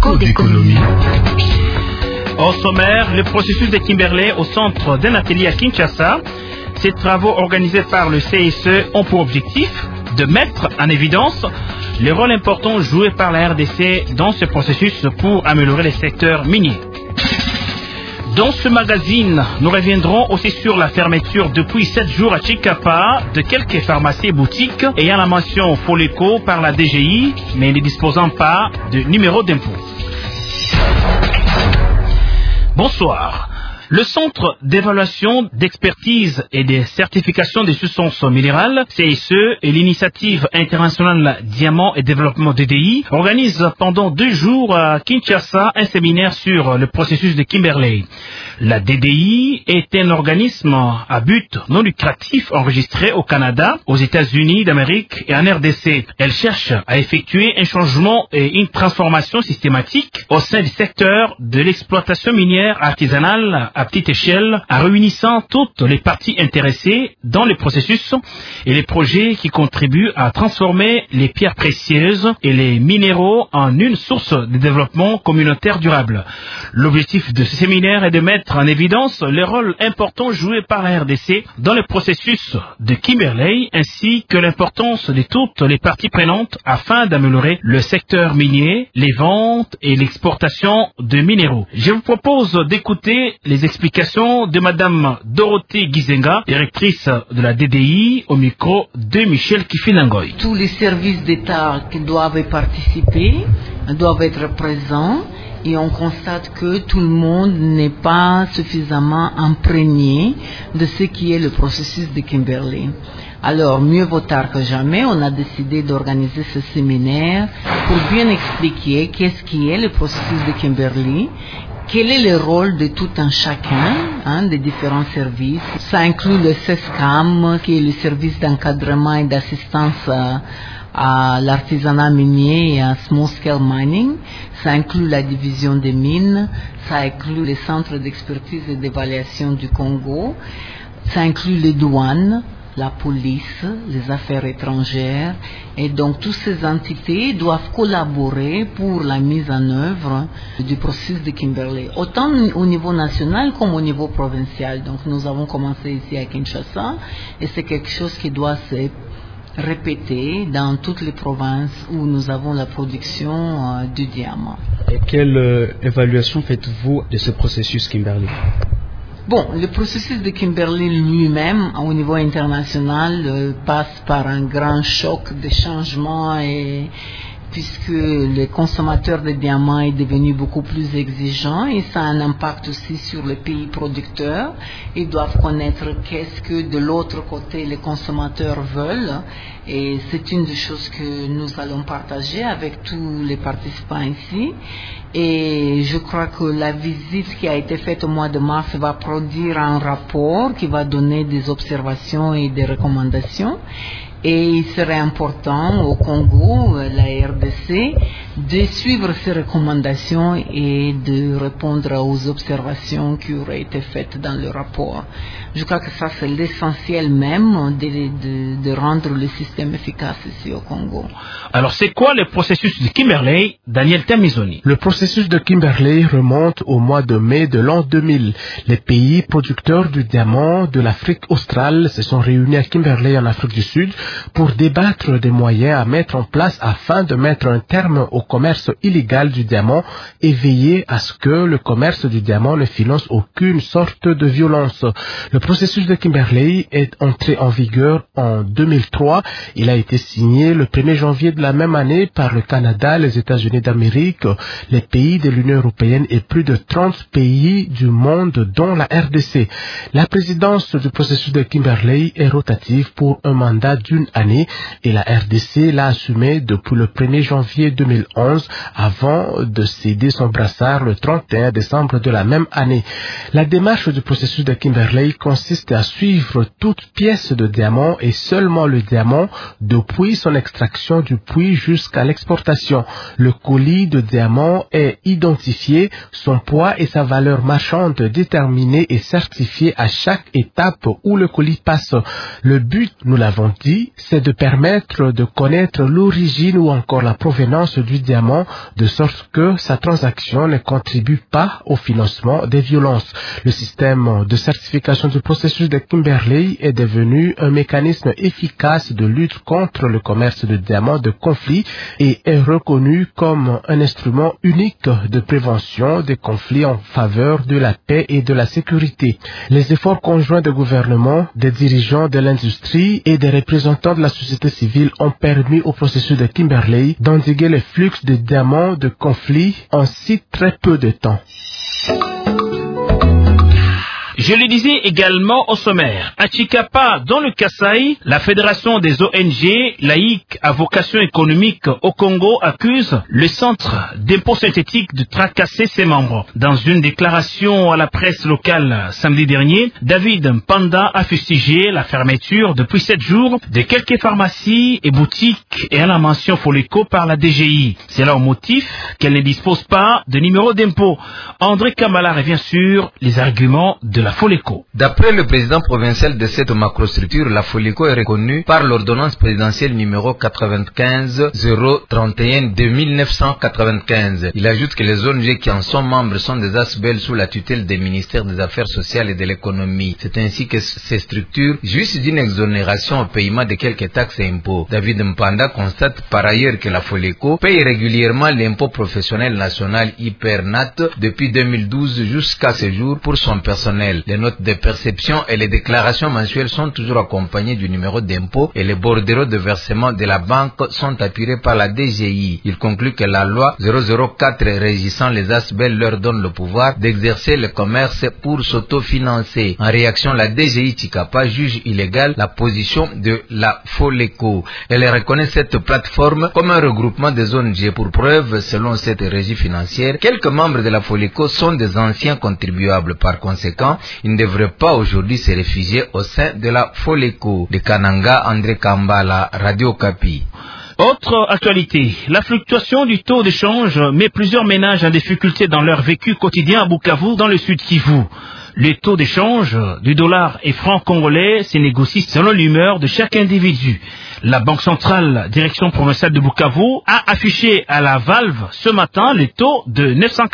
écho d'économie. Au sommaire, le processus de Kimberley au centre d'un atelier à Kinshasa. Ces travaux organisés par le CSE ont pour objectif de mettre en évidence le rôle important joué par la RDC dans ce processus pour améliorer les secteurs miniers. Dans ce magazine, nous reviendrons aussi sur la fermeture depuis 7 jours à Chikapa de quelques pharmacies et boutiques ayant la mention Foleco par la DGI, mais ne disposant pas de numéro d'impôt. Bonsoir. Le Centre d'évaluation, d'expertise et de certification des substances minérales, CSE, et l'Initiative internationale Diamant et Développement DDI organisent pendant 2 jours à Kinshasa un séminaire sur le processus de Kimberley. La DDI est un organisme à but non lucratif enregistré au Canada, aux États-Unis d'Amérique et en RDC. Elle cherche à effectuer un changement et une transformation systématique au sein du secteur de l'exploitation minière artisanale à petite échelle, en réunissant toutes les parties intéressées dans le processus et les projets qui contribuent à transformer les pierres précieuses et les minéraux en une source de développement communautaire durable. L'objectif de ce séminaire est de mettre en évidence le rôle important joué par la RDC dans le processus de Kimberley ainsi que l'importance de toutes les parties prenantes afin d'améliorer le secteur minier, les ventes et l'exportation de minéraux. Je vous propose d'écouter les explications de Madame Dorothée Gizenga, directrice de la DDI, au micro de Michel Kifinangoy. Tous les services d'État qui doivent participer doivent être présents et on constate que tout le monde n'est pas suffisamment imprégné de ce qui est le processus de Kimberley. Alors, mieux vaut tard que jamais, on a décidé d'organiser ce séminaire pour bien expliquer qu'est-ce qui est le processus de Kimberley. Quel est le rôle de tout un chacun des différents services? Ça inclut le CESCAM, qui est le service d'encadrement et d'assistance à l'artisanat minier et à small scale mining. Ça inclut la division des mines, ça inclut les centres d'expertise et d'évaluation du Congo, ça inclut les douanes, la police, les affaires étrangères, et donc toutes ces entités doivent collaborer pour la mise en œuvre du processus de Kimberley, autant au niveau national comme au niveau provincial. Donc nous avons commencé ici à Kinshasa, et c'est quelque chose qui doit se répéter dans toutes les provinces où nous avons la production du diamant. Et quelle évaluation faites-vous de ce processus Kimberley? Bon, le processus de Kimberley lui-même, au niveau international, passe par un grand choc de changement puisque le consommateur de diamants est devenu beaucoup plus exigeant et ça a un impact aussi sur les pays producteurs. Ils doivent connaître qu'est-ce que de l'autre côté les consommateurs veulent et c'est une des choses que nous allons partager avec tous les participants ici. Et je crois que la visite qui a été faite au mois de mars va produire un rapport qui va donner des observations et des recommandations. Et il serait important au Congo, la RDC, de suivre ces recommandations et de répondre aux observations qui auraient été faites dans le rapport. Je crois que ça, c'est l'essentiel même de rendre le système efficace ici au Congo. Alors, c'est quoi le processus de Kimberley, Daniel Tamizoni? Le processus de Kimberley remonte au mois de mai de l'an 2000. Les pays producteurs du diamant de l'Afrique australe se sont réunis à Kimberley en Afrique du Sud pour débattre des moyens à mettre en place afin de mettre un terme au commerce illégal du diamant et veiller à ce que le commerce du diamant ne finance aucune sorte de violence. Le processus de Kimberley est entré en vigueur en 2003. Il a été signé le 1er janvier de la même année par le Canada, les États-Unis d'Amérique, les pays de l'Union européenne et plus de 30 pays du monde, dont la RDC. La présidence du processus de Kimberley est rotative pour un mandat d'une année et la RDC l'a assumé depuis le 1er janvier 2011 avant de céder son brassard le 31 décembre de la même année. La démarche du processus de Kimberley consiste à suivre toute pièce de diamant et seulement le diamant depuis son extraction du puits jusqu'à l'exportation. Le colis de diamant est identifié, son poids et sa valeur marchande déterminés et certifiés à chaque étape où le colis passe. Le but, nous l'avons dit, c'est de permettre de connaître l'origine ou encore la provenance du diamant, de sorte que sa transaction ne contribue pas au financement des violences. Le système de certification du processus de Kimberley est devenu un mécanisme efficace de lutte contre le commerce de diamants de conflit et est reconnu comme un instrument unique de prévention des conflits en faveur de la paix et de la sécurité. Les efforts conjoints des gouvernements, des dirigeants de l'industrie et des représentants de la société civile ont permis au processus de Kimberley d'endiguer les flux de diamants de conflit en si très peu de temps. Je le disais également au sommaire. À Chikapa, dans le Kasaï, la Fédération des ONG laïques à vocation économique au Congo accuse le centre d'impôt synthétique de tracasser ses membres. Dans une déclaration à la presse locale samedi dernier, David Mpanda a fustigé la fermeture depuis 7 jours de quelques pharmacies et boutiques et à la mention Foleco par la DGI. C'est là au motif qu'elle ne dispose pas de numéro d'impôt. André Kamala revient sur les arguments de la Foleco. D'après le président provincial de cette macrostructure, la Foleco est reconnue par l'ordonnance présidentielle numéro 95-031 de 1995. Il ajoute que les ONG qui en sont membres sont des ASBEL sous la tutelle des ministères des Affaires sociales et de l'économie. C'est ainsi que ces structures jouissent d'une exonération au paiement de quelques taxes et impôts. David Mpanda constate par ailleurs que la Foleco paye régulièrement l'impôt professionnel national IPERNAT depuis 2012 jusqu'à ce jour pour son personnel. Les notes de perception et les déclarations mensuelles sont toujours accompagnées du numéro d'impôt et les bordereaux de versement de la banque sont appuyés par la DGI. Il conclut que la loi 004 régissant les ASBEL leur donne le pouvoir d'exercer le commerce pour s'autofinancer. En réaction, la DGI Chikapa juge illégale la position de la Foleco. Elle reconnaît cette plateforme comme un regroupement des ONG. Pour preuve, selon cette régie financière, quelques membres de la Foleco sont des anciens contribuables. Par conséquent, ils ne devraient pas aujourd'hui se réfugier au sein de la Foleco. De Kananga, André Kambala, Radio Okapi. Autre actualité, la fluctuation du taux d'échange met plusieurs ménages en difficulté dans leur vécu quotidien à Bukavu, dans le sud Kivu. Le taux d'échange du dollar et franc congolais se négocie selon l'humeur de chaque individu. La Banque centrale, direction provinciale de Bukavu, a affiché à la valve ce matin le taux de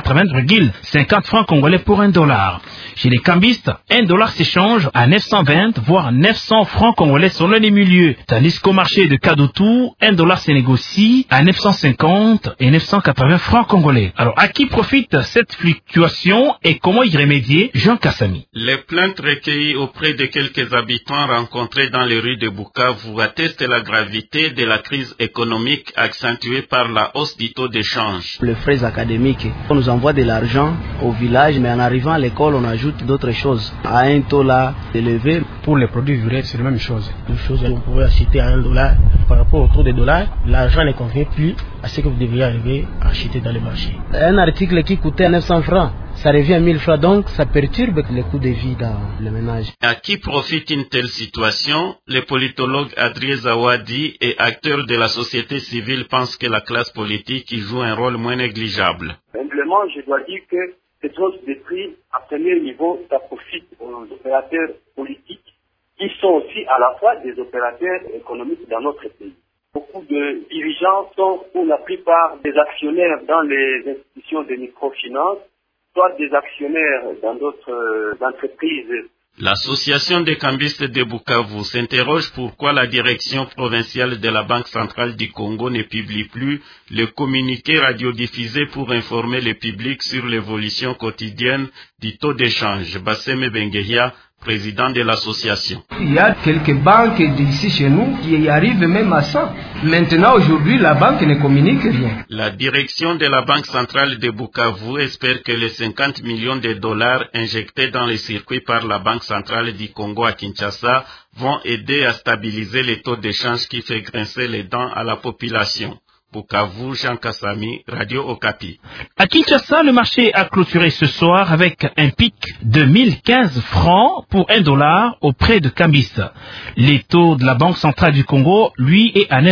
980,50 francs congolais pour $1. Chez les cambistes, $1 s'échange à 920 voire 900 francs congolais selon les milieux. Tandis qu'au marché de Kadutu, $1 se négocie à 950 et 980 francs congolais. Alors, à qui profite cette fluctuation et comment y remédier? Jean Kassami. Les plaintes recueillies auprès de quelques habitants rencontrés dans les rues de Bukavu attestent la gravité de la crise économique accentuée par la hausse du taux d'échange. Les frais académiques, on nous envoie de l'argent au village, mais en arrivant à l'école, on ajoute d'autres choses. À un taux là élevé. Pour les produits vrais, c'est la même chose. Une chose, vous pouvez acheter à $1. Par rapport au taux de $, l'argent ne convient plus à ce que vous devriez arriver à acheter dans le marché. Un article qui coûtait 900 francs, ça revient à 1000 francs, donc ça perturbe le coût de vie dans le ménage. À qui profite une telle situation? Le politologue Adrien Zawadi et acteurs de la société civile pensent que la classe politique y joue un rôle moins négligeable. Simplement, je dois dire que cette hausse des prix à premier niveau, ça profite aux opérateurs politiques qui sont aussi à la fois des opérateurs économiques dans notre pays. Beaucoup de dirigeants sont pour la plupart des actionnaires dans les institutions de microfinance, soit des actionnaires dans d'autres entreprises. L'association des cambistes de Bukavu s'interroge pourquoi la direction provinciale de la Banque centrale du Congo ne publie plus le communiqué radiodiffusé pour informer le public sur l'évolution quotidienne du taux d'échange. Basseme Bengueria, président de l'association. Il y a quelques banques d'ici chez nous qui y arrivent même à ça. Maintenant, aujourd'hui, la banque ne communique rien. La direction de la Banque centrale de Bukavu espère que les 50 millions de dollars injectés dans les circuits par la Banque centrale du Congo à Kinshasa vont aider à stabiliser les taux d'échange qui fait grincer les dents à la population. Bukavu, Jean Kassami, Radio Okapi. À Kinshasa, le marché a clôturé ce soir avec un pic de 1015 francs pour $1 auprès de cambistes. Les taux de la Banque centrale du Congo, lui, est à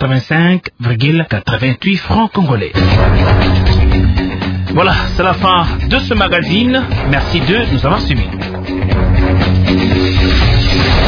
985,88 francs congolais. Voilà, c'est la fin de ce magazine. Merci de nous avoir suivis.